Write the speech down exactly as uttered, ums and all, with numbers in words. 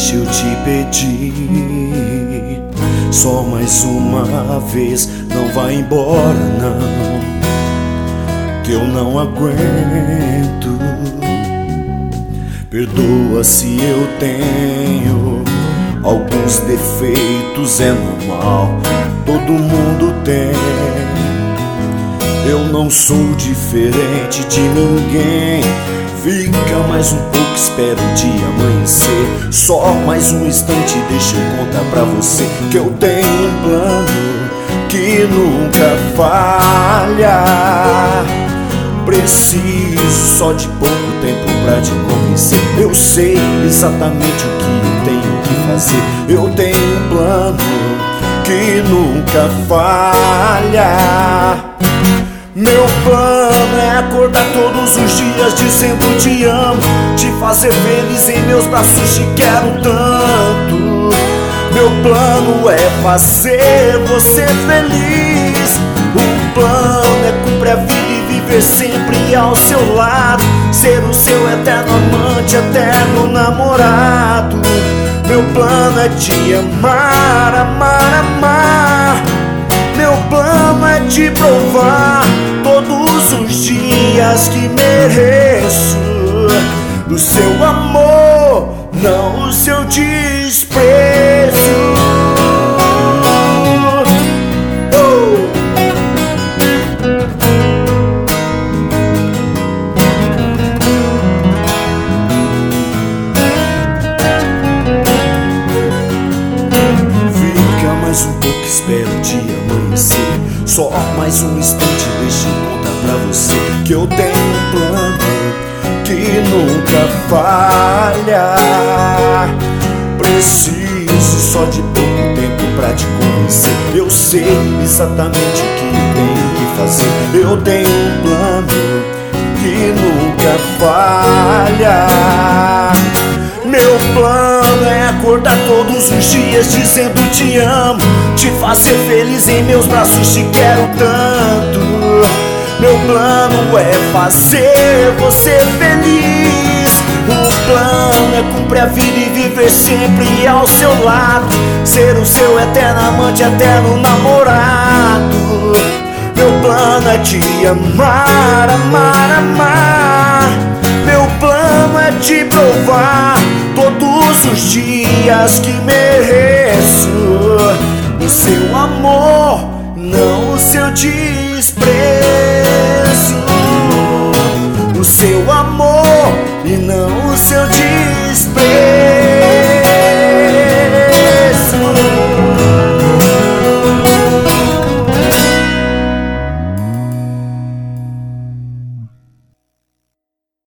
deixa eu te pedir, só mais uma vez, não vai embora não, que eu não aguento. Perdoa se eu tenho alguns defeitos, é normal, todo mundo tem. Eu não sou diferente de ninguém. Fica mais um pouco, espera o dia amanhecer. Só mais um instante, deixa eu contar pra você que eu tenho um plano que nunca falha. Preciso só de pouco tempo pra te convencer. Eu sei exatamente o que eu tenho que fazer. Eu tenho um plano que nunca falha. Meu plano é acordar todos os dias dizendo te amo, te fazer feliz em meus braços, te quero tanto. Meu plano é fazer você feliz. O plano é cumprir a vida e viver sempre ao seu lado, ser o seu eterno amante, eterno namorado. Meu plano é te amar, amar, amar. Meu plano é te provar todos os dias que mereço do seu amor, não o seu desprezo. Oh! Fica mais um pouco, espera o dia amanhecer. Só mais um instante, deixa eu contar pra você que eu tenho um plano que nunca falha. Preciso só de pouco tempo pra te convencer. Eu sei exatamente o que eu tenho que fazer. Eu tenho um plano que nunca falha. Meu plano é acordar todos os dias dizendo te amo, te fazer feliz em meus braços, te quero tanto. Meu plano é fazer você feliz. O plano é cumprir a vida e viver sempre ao seu lado, ser o seu eterno amante, eterno namorado. Meu plano é te amar, amar, amar. Meu plano é te provar todos os dias que mereço o seu amor, não o seu desprezo. O seu amor e não o seu desprezo.